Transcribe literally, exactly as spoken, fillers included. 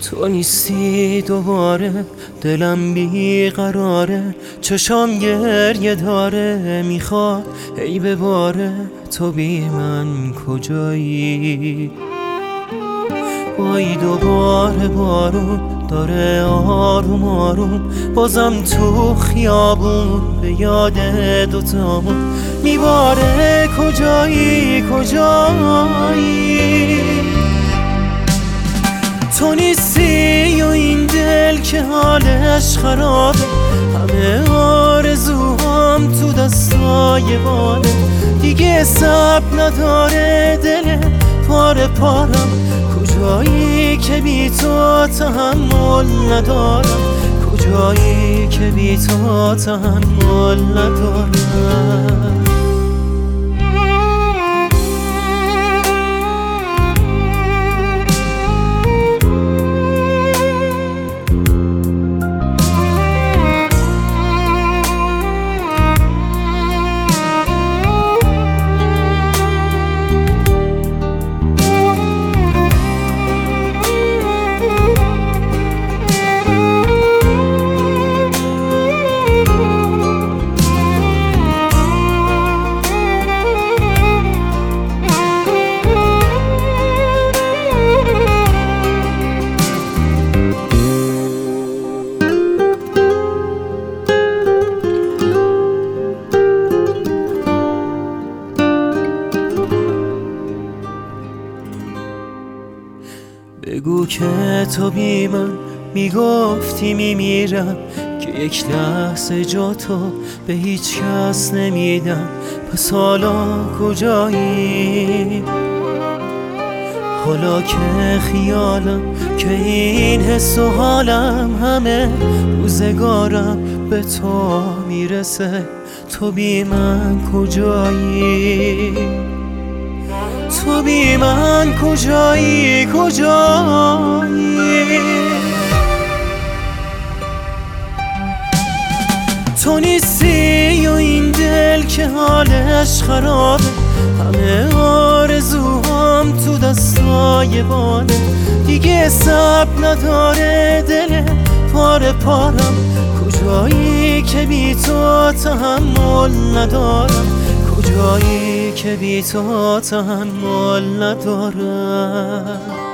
تو نیستی دوباره، دلم بیقراره، چشام گریه داره، میخواد ای بباره. تو بی من کجایی؟ وای دوباره بارون داره آروم آروم، بازم تو خیابون به یاد دوتامون میباره. کجایی کجایی؟ تو نیستی و این دل که حالش خرابه، همه آرزوهام تو دستای باله. دیگه صبر نداره دل پاره پارم، کجایی که بی تو تحمل ندارم، کجایی که بی تو تحمل ندارم. بگو که تو بی من میگفتی میمیرم، که یک لحظه جا تو به هیچ کس نمیدم. پس حالا کجایی؟ حالا که خیالم که این حس و حالم همه روزگارم به تو میرسه. تو بی من کجایی؟ تو بی من کجایی کجایی؟ تو نیستی و این دل که حالش خرابه، همه آرزوهام تو دستای باله. دیگه صبر نداره دل پاره پارم، کجایی که بی تو تحمل ندارم، کجایی که بی تو تحمل ندارم.